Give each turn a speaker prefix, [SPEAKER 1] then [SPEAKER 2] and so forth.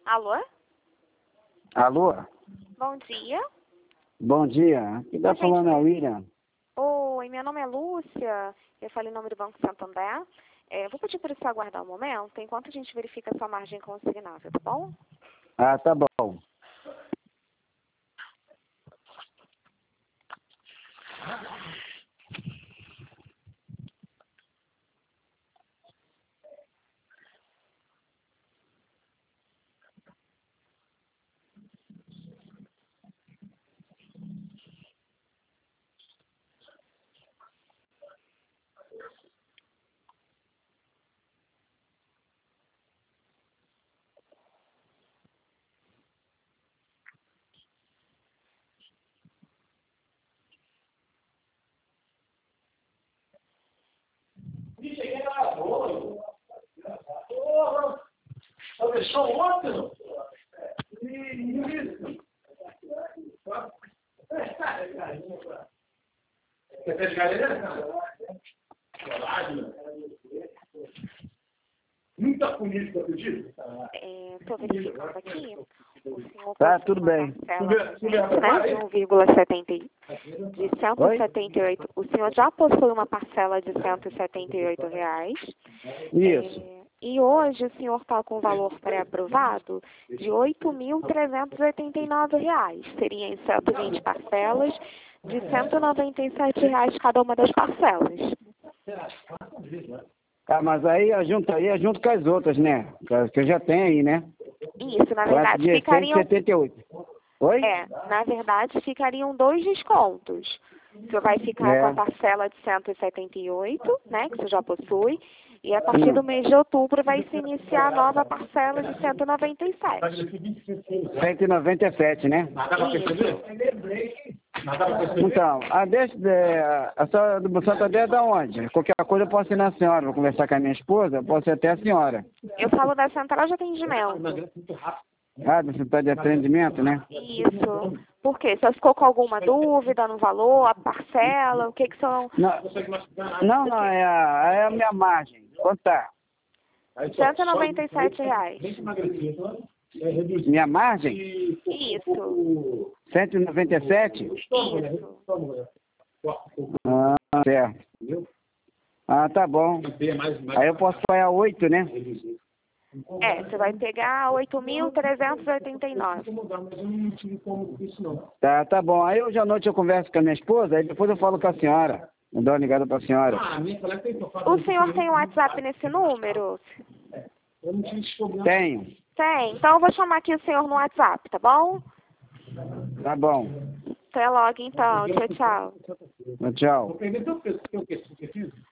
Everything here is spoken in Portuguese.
[SPEAKER 1] Alô?
[SPEAKER 2] Alô?
[SPEAKER 1] Bom dia.
[SPEAKER 2] Bom dia. Quem está falando é o William.
[SPEAKER 1] Oi, meu nome é Lúcia. Eu falei em nome do Banco Santander. Vou pedir para você aguardar um momento enquanto a gente verifica a sua margem consignável, tá bom?
[SPEAKER 2] Ah, tá bom.
[SPEAKER 3] Deixou ontem? Você fez galera? Muita política, acredita?
[SPEAKER 1] Estou verificando aqui. O senhor
[SPEAKER 2] Tá,
[SPEAKER 1] possui
[SPEAKER 2] tudo
[SPEAKER 1] uma
[SPEAKER 2] bem.
[SPEAKER 1] parcela de 1,70 de 178. O senhor já possui uma parcela de R$ 178.
[SPEAKER 2] Isso.
[SPEAKER 1] E hoje o senhor está com o valor pré-aprovado de R$ 8.389. Seria em 120 parcelas de R$ 197 cada uma das parcelas.
[SPEAKER 2] Tá, mas aí é junto com as outras, né? Que eu já tenho aí, né?
[SPEAKER 1] Isso, na verdade, ficariam...
[SPEAKER 2] 178. Oi?
[SPEAKER 1] Na verdade, ficariam 2 descontos. O senhor vai ficar com a parcela de 178, né, que você já possui, e a partir do mês de outubro vai se iniciar a nova parcela de 197.
[SPEAKER 2] 197, né?
[SPEAKER 1] Isso.
[SPEAKER 2] Então, a senhora do Santander é da onde? Qualquer coisa eu posso ir na senhora, vou conversar com a minha esposa, eu posso ir até a senhora.
[SPEAKER 1] Eu falo da central de atendimento.
[SPEAKER 2] Ah, do Central de Atendimento, né?
[SPEAKER 1] Isso. Por quê? Você ficou com alguma dúvida no valor, a parcela, o que que são...
[SPEAKER 2] Não, é a minha margem. Quanto tá?
[SPEAKER 1] R$ 197.
[SPEAKER 2] Minha margem?
[SPEAKER 1] Isso.
[SPEAKER 2] 197?
[SPEAKER 1] Isso.
[SPEAKER 2] Ah, certo. Ah, tá bom. Aí eu posso pagar 8, né?
[SPEAKER 1] Você vai pegar 8.389.
[SPEAKER 2] Tá bom. Aí hoje à noite eu converso com a minha esposa, aí depois eu falo com a senhora. Eu dou uma ligada pra senhora.
[SPEAKER 1] O senhor tem um WhatsApp nesse número?
[SPEAKER 2] Tenho.
[SPEAKER 1] Tem. Então eu vou chamar aqui o senhor no WhatsApp, tá bom?
[SPEAKER 2] Tá bom.
[SPEAKER 1] Até logo então. Tchau, tchau.
[SPEAKER 2] Tchau.